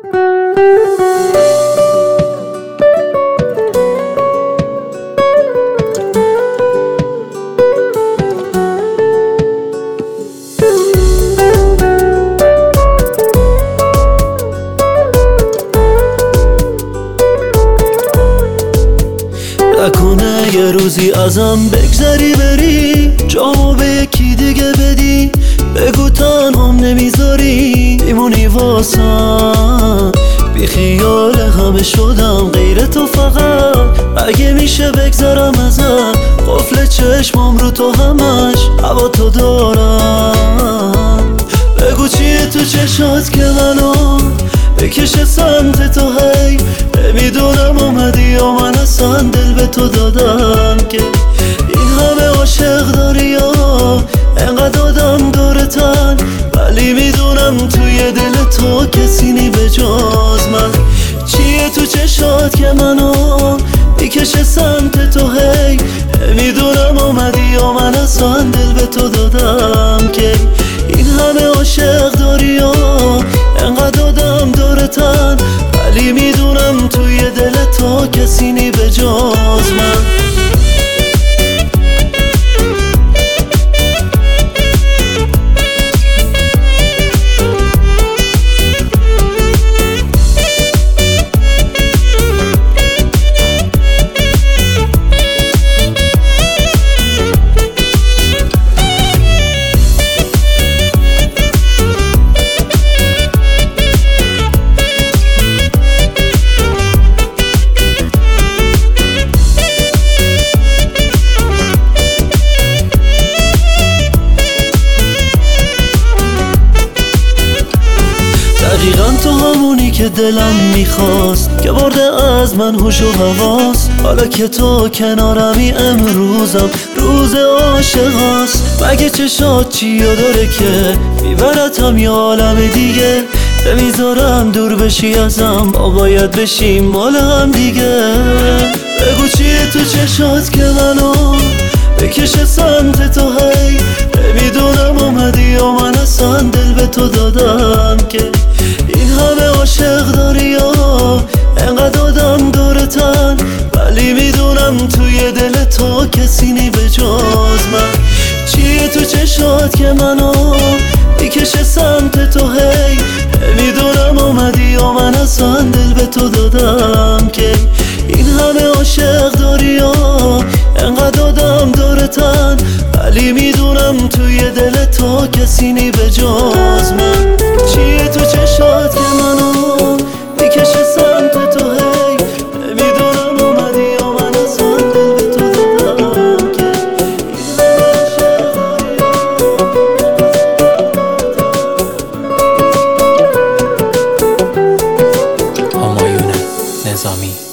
نکنه یه روزی ازم بگذری بری، جامو به یکی دیگه بدی، بگو تنهام نمیذاری میمونی واسم. بی خیال همه شدم غیر تو، فقط اگه میشه بگذرم ازم. قفل چشمام رو تو همش هوا تو دارم. بگو چیه تو چشات که منو بکشه سمت تو، هی نمیدونم اومدی یا من اصلا دل به تو دادم که این همه عاشق داری یا انقدر آدم دورتن. ولی میدونم توی دل تو کسی نی به جز من. چیه تو چشات که منو میکشه سمت تو، هی نمیدونم اومدی یا من اصلا دل به تو دادم که این همه عاشق داری یا انقدر آدم دورتن. ولی میدونم توی دل تو کسی نی به جز من. دقیقا تو همونی که دلم میخواست، که برده از من هوش و حواس. حالا که تو کنارمی امروزم روز عاشقاست. مگه چشات چیا داره که میبرتم یه عالم دیگه؟ نمیذارم دور بشی ازم، ما باید بشیم مال هم دیگه. بگو چیه تو چشات که منو بکشه سمت تو، هی نمیدونم اومدی یا من اصلا دل به تو دادم که این همه عاشق داری یا انقدر آدم دورتن. ولی میدونم توی دل تو کسی نی به جز من. چیه تو چشات که منو میکشه سمت تو، هی نمیدونم اومدی یا من اصلا دل به تو دادم که این همه عاشق داری یا انقدر آدم دورتن. ولی میدونم توی دل تو کسی نی به جز من. چیه تو چشات که منو میکشه سمت تو، هی نمیدونم اومدی یا من اصلا دل به تو دادم که این عاشق همایون نظامی.